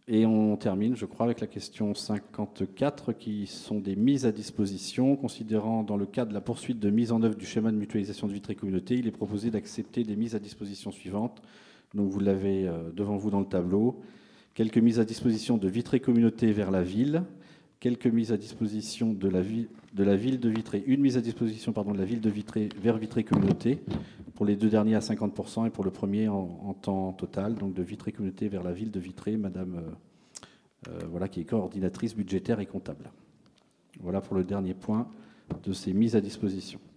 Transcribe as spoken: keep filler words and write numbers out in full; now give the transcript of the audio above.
Et on termine, je crois, avec la question cinquante-quatre, qui sont des mises à disposition. Considérant dans le cadre de la poursuite de mise en œuvre du schéma de mutualisation de Vitré Communauté, il est proposé d'accepter des mises à disposition suivantes. Donc vous l'avez devant vous dans le tableau. Quelques mises à disposition de Vitré Communauté vers la ville. Quelques mises à disposition de la ville de, la ville de Vitré. Une mise à disposition pardon, de la ville de Vitré vers Vitré Communauté. Pour les deux derniers à cinquante pour cent et pour le premier en, en temps total. Donc de Vitré Communauté vers la ville de Vitré, madame, euh, euh, voilà, qui est coordinatrice budgétaire et comptable. Voilà pour le dernier point de ces mises à disposition.